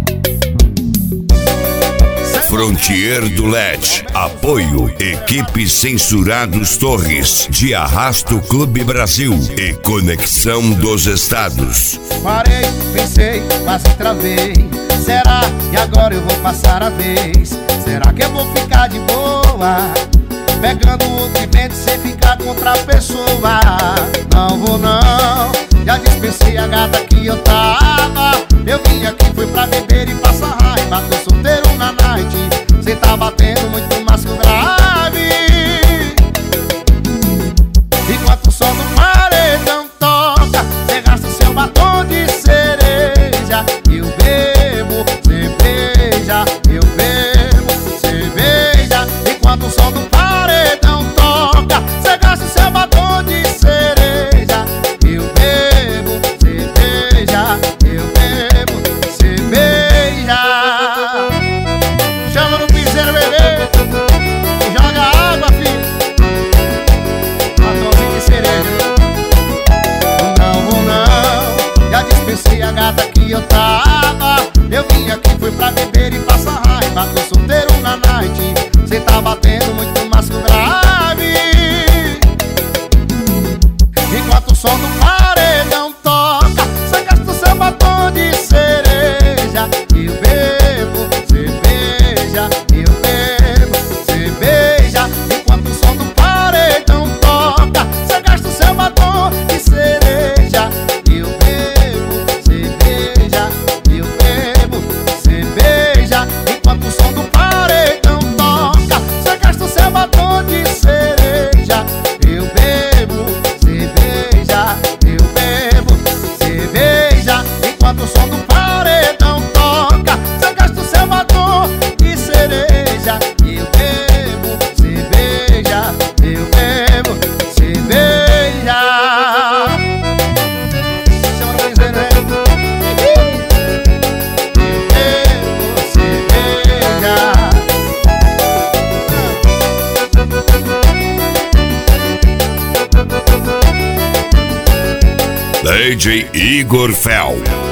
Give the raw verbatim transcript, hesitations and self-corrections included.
Frontier do L E D. Apoio Equipe Censurados Torres, de Arrasto Clube Brasil e Conexão dos Estados. Parei, pensei, quase travei. Será que agora eu vou passar a vez? Será que eu vou ficar de boa, pegando o que vende sem ficar com outra pessoa? Não vou não, já dispensei a gata que eu tava. Eu vim aqui, fui pra beber e passar raiva. Tô solteiro na night, cê tá batendo muito mais que o grave. Enquanto o som do paredão toca, cê gasta seu batom de cereja. Eu bebo cerveja, eu bebo cerveja. Enquanto o som do paredão toca, cê gasta seu batom de cereja. Eu bebo cerveja, eu bebo cerveja. Chama no piseiro, bebê, e joga água, filho. Batomzinho de cereja. Não vou não, já dispensei a gata que eu tava. Eu vim aqui, fui pra beber e passar raiva. Tô solteiro na night, cê tá batendo muito mais que o grave. Enquanto o som do paredão toca, cê gasta o seu batom de cereja. Eu bebo cerveja, eu bebo cerveja. Enquanto o som do paredão toca, cê gasta o seu batom de cereja. Eu bebo cerveja, eu bebo cerveja. Enquanto o som do paredão toca, cê gasta o seu batom de cereja. Eu bebo cerveja, eu bebo cerveja. Enquanto o som do paredão toca, cê gasta o seu batom de cereja. Eu bebo cerveja, eu bebo cerveja. Chama no piseiro, hein? Eu bebo cerveja. D J Igor Fel.